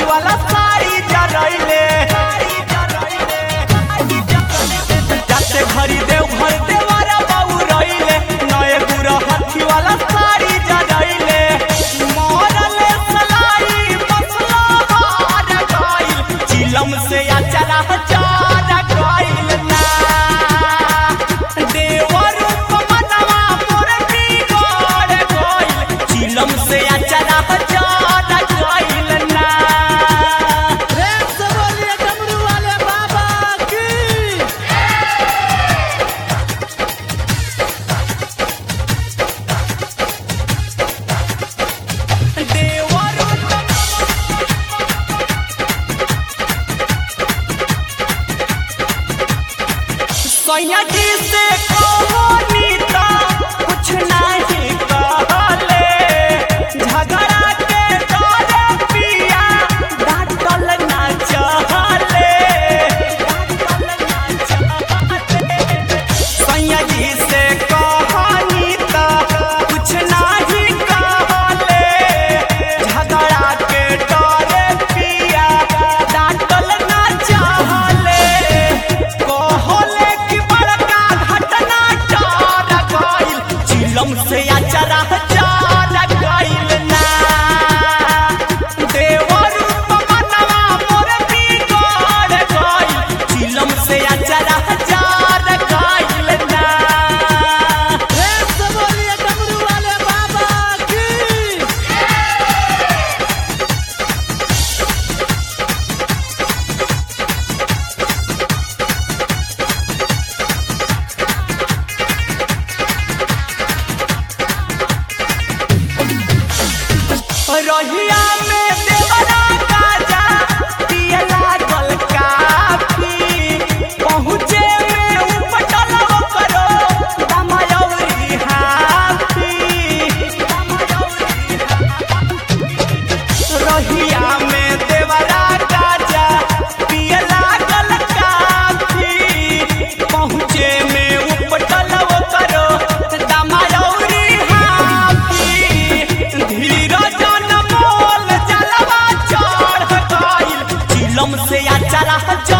वाला साड़ी जरैले जाते घरी देव घर देवारा बाबू रहिले नए गुरा हाथी वाला साड़ी जरैले मरले सलाई मसला हार गइल चिलम से अचरा चार गइल ना देवर मनवा मोर बिगड़ गइल चिलम से अचरा सैया जी से कहानी ता कुछ नहीं कहले झगड़ा के डरे पिया डांटल ना चले सैया जी से कहानी ता कुछ नहीं कहले झगड़ा के डरे पिया डांटल ना चले चिलम से अचरा चार गइल ना देवर मनवा मोर बिगड़ गइल चिलम से अचरा चार गइल ना बोलिए डमरू वाले बाबा की रहिया में देवरा गाजा पिए लागल काफी पहुँचे में उपटल करो दमयौरी हाथी रहिया में देवरा गाजा पिए लागल काफी पहुँचे में उपटल करो दमयौरी हाथी धीरज चिलम से अचरा